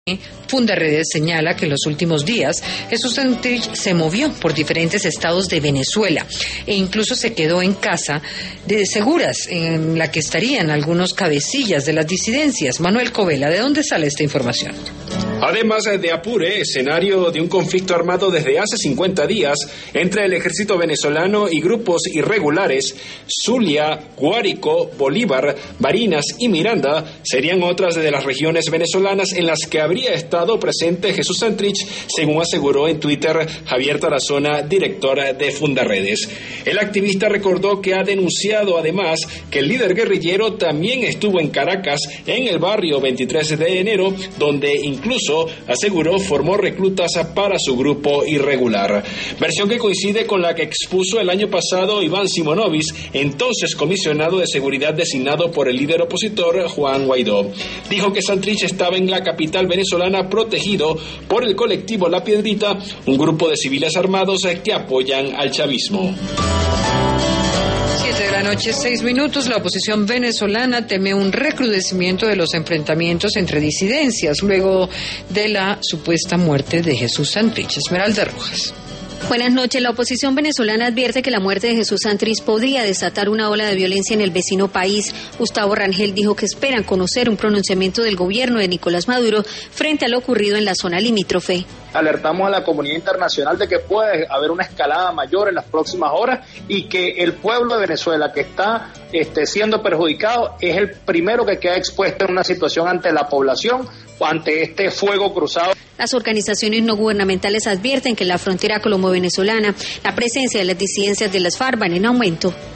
Fundarredes señala que en los últimos días Jesús Santrich se movió por diferentes estados de Venezuela e incluso se quedó en casa de seguras en la que estarían algunos cabecillas de las disidencias. Manuel Covela, ¿de dónde sale esta información? Además de Apure, escenario de un conflicto armado desde hace 50 días entre el ejército venezolano y grupos irregulares, Zulia, Guárico, Bolívar, Barinas y Miranda serían otras de las regiones venezolanas en las que habría estado presente Jesús Santrich, según aseguró en Twitter Javier Tarazona, director de Fundarredes. El activista recordó que ha denunciado además que el líder guerrillero también estuvo en Caracas, en el barrio 23 de enero, donde incluso aseguró formó reclutas para su grupo irregular. Versión que coincide con la que expuso el año pasado Iván Simonovic, entonces comisionado de seguridad designado por el líder opositor Juan Guaidó. Dijo que Santrich estaba en la capital venezolana protegido por el colectivo La Piedrita, un grupo de civiles armados que apoyan al chavismo. 7:06 p.m. La oposición venezolana teme un recrudecimiento de los enfrentamientos entre disidencias luego de la supuesta muerte de Jesús Santrich. Esmeralda Rojas. Buenas noches. La oposición venezolana advierte que la muerte de Jesús Santrich podría desatar una ola de violencia en el vecino país. Gustavo Rangel dijo que esperan conocer un pronunciamiento del gobierno de Nicolás Maduro frente a lo ocurrido en la zona limítrofe. Alertamos a la comunidad internacional de que puede haber una escalada mayor en las próximas horas y que el pueblo de Venezuela que está siendo perjudicado es el primero que queda expuesto en una situación ante la población, ante este fuego cruzado. Las organizaciones no gubernamentales advierten que en la frontera colombo-venezolana la presencia de las disidencias de las FARC va en aumento.